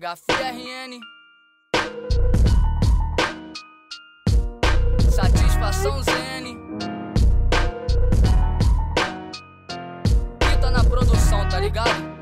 Geografia RN. Satisfação ZN. Pita na produção, tá ligado?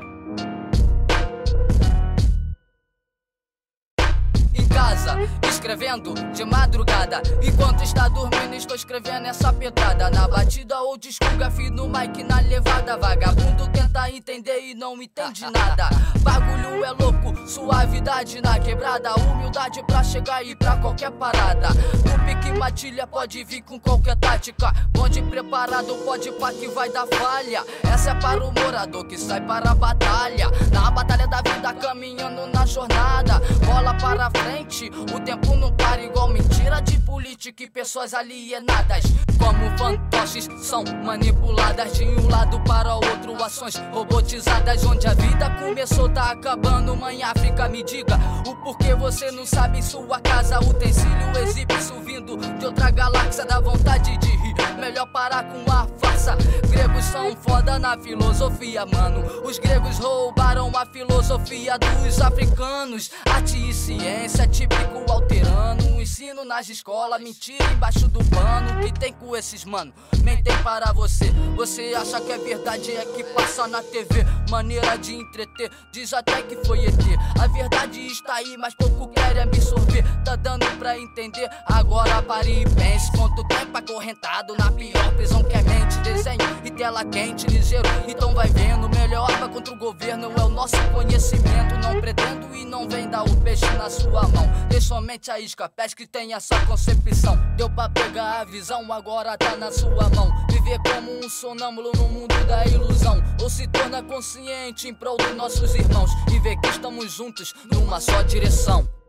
Em casa, escrevendo de madrugada. Enquanto está dormindo, estou escrevendo essa pedrada. Na batida ou discografia, no mic, na levada. Vagabundo tenta entender e não entende nada. Bagulho é louco, suavidade na quebrada. Humildade pra chegar e pra qualquer parada. No pique matilha pode vir com qualquer tática. Bonde preparado, pode pá que vai dar falha. Essa é para o morador que sai para a batalha. Na batalha da vida, caminhando na jornada. Bola para frente, o tempo não para igual mentira de política e pessoas alienadas. Como fantoches são manipuladas de um lado para o outro. Ações robotizadas, onde a vida começou, tá acabando. Mãe África, me diga o porquê você não sabe. Sua casa, utensílio, exibe isso vindo de outra galáxia. Dá vontade de rir, melhor parar com a farsa. Gregos são foda na filosofia, mano. Os gregos roubaram a filosofia dos africanos. Arte e ciência, típico alterando. Ensino nas escolas, mentira embaixo do pano. Que tem com esses mano? Mentem para você. Você acha que é verdade, é que passa na TV. Maneira de entreter, diz até que foi ET. A verdade está aí, mas pouco querem absorver. Tá dando pra entender? Agora pare e pense. Quanto tempo acorrentado na pior prisão que é mente. Desenho e tela quente, ligeiro, então vai vendo. Melhor arma contra o governo é o nosso conhecimento. Não pretendo e não vem dar o peixe na sua mão. Deixa somente a isca, pesca que tem essa concepção. Deu pra pegar a visão, agora tá na sua mão. Viver como um sonâmbulo no mundo da ilusão. Ou se torna consciente em prol dos nossos irmãos. E ver que estamos juntos numa só direção.